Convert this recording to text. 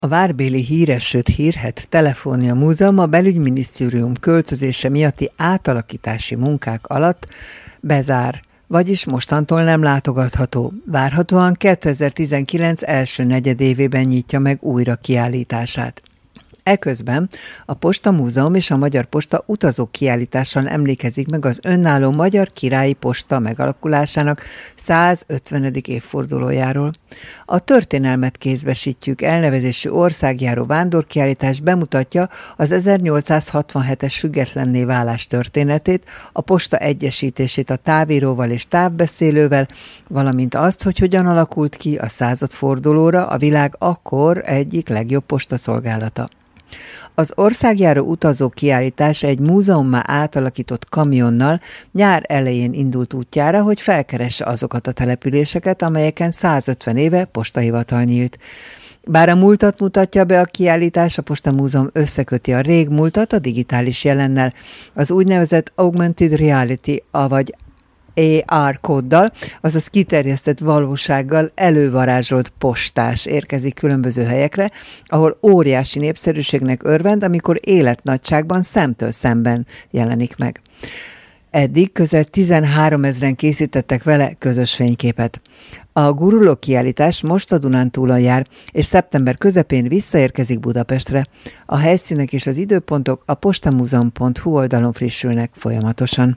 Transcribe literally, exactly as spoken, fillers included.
A várbéli híres, sőt hírhedt Telefonia Múzeum a belügyminisztérium költözése miatti átalakítási munkák alatt bezár, vagyis mostantól nem látogatható. Várhatóan kétezer-tizenkilenc első negyedévében nyitja meg újra kiállítását. Eközben a Posta Múzeum és a Magyar Posta utazók kiállítással emlékezik meg az önálló Magyar Királyi Posta megalakulásának százötvenedik évfordulójáról. A Történelmet kézbesítjük elnevezésű országjáró vándorkiállítás bemutatja az ezernyolcszázhatvanhetes függetlenné válás történetét, a posta egyesítését a távíróval és távbeszélővel, valamint azt, hogy hogyan alakult ki a századfordulóra a világ akkor egyik legjobb postaszolgálata. Az országjáró utazó kiállítás egy múzeummá átalakított kamionnal nyár elején indult útjára, hogy felkeresse azokat a településeket, amelyeken százötven éve postahivatal nyílt. Bár a múltat mutatja be a kiállítás, a Posta Múzeum összeköti a régmúltat a digitális jelennel, az úgynevezett Augmented Reality, avagy á er kóddal, azaz kiterjesztett valósággal elővarázsolt postás érkezik különböző helyekre, ahol óriási népszerűségnek örvend, amikor életnagyságban szemtől szemben jelenik meg. Eddig közel tizenháromezren készítettek vele közös fényképet. A guruló kiállítás most a Dunántúlon jár, és szeptember közepén visszaérkezik Budapestre. A helyszínek és az időpontok a postamúzeum pont hu oldalon frissülnek folyamatosan.